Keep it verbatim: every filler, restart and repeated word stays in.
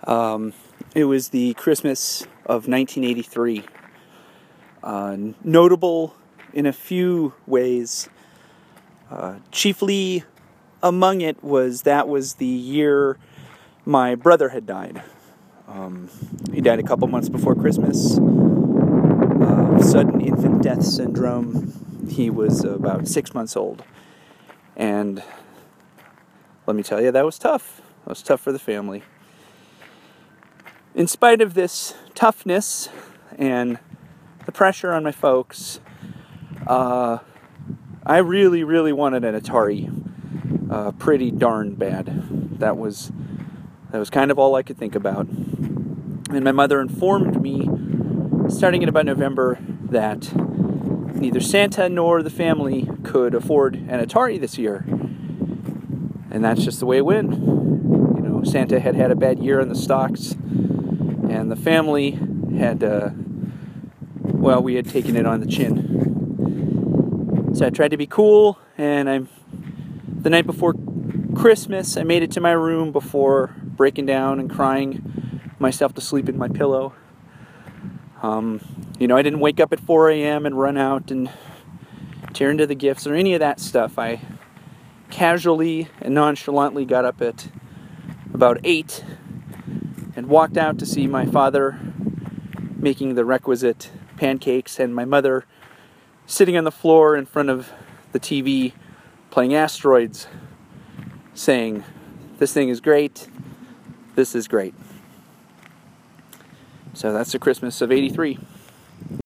Um, it was the Christmas of nineteen eighty-three. Uh, notable in a few ways. Uh, chiefly among it was that was the year my brother had died. Um, he died a couple months before Christmas. Uh, sudden infant death syndrome. He was about six months old. And let me tell you, that was tough. That was tough for the family. In spite of this toughness and the pressure on my folks, uh, I really, really wanted an Atari. Uh, pretty darn bad. That was that was kind of all I could think about. And my mother informed me, starting in about November, that neither Santa nor the family could afford an Atari this year. And that's just the way it went. You know, Santa had had a bad year in the stocks, and the family had, uh, well, we had taken it on the chin. So I tried to be cool, and I'm the night before Christmas, I made it to my room before breaking down and crying myself to sleep in my pillow. Um, you know, I didn't wake up at four a.m. and run out and tear into the gifts or any of that stuff. I casually and nonchalantly got up at about eight and walked out to see my father making the requisite pancakes and my mother sitting on the floor in front of the T V playing Asteroids, saying, "This thing is great. This is great." So that's the Christmas of eighty-three.